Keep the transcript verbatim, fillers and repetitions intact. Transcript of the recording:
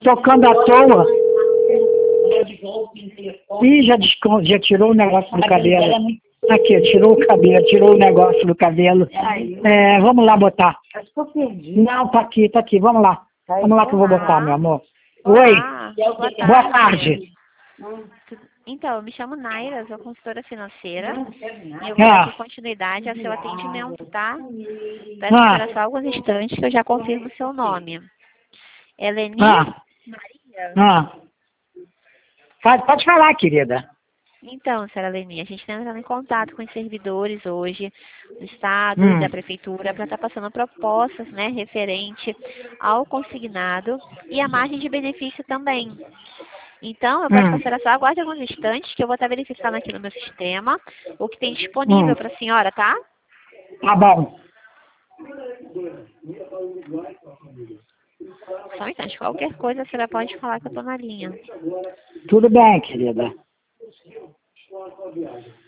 tocando à toa. Ih, já, descon... já tirou o negócio do cabelo. Aqui, tirou o cabelo, tirou o negócio do cabelo. É, vamos lá botar. Não, tá aqui, tá aqui, vamos lá. Vamos lá que eu vou botar, meu amor. Oi, Olá, boa tarde. boa tarde. Então, eu me chamo Naira, sou consultora financeira e eu vou Ah. dar aqui continuidade ao seu atendimento, tá? Peço Ah. para só alguns instantes que eu já confirmo o seu nome. Eleni Ah. Maria? Ah. Pode, pode falar, querida. Então, senhora Eleni, a gente está entrando em contato com os servidores hoje do Estado Hum. e da Prefeitura para estar passando propostas, né, referente ao consignado e a margem de benefício também. Então, eu peço para a Hum. senhora só aguarde alguns instantes que eu vou estar verificando aqui no meu sistema o que tem disponível Hum. para a senhora, tá? Tá bom. Só um instante. Qualquer coisa a senhora pode falar que eu estou na linha. Tudo bem, querida.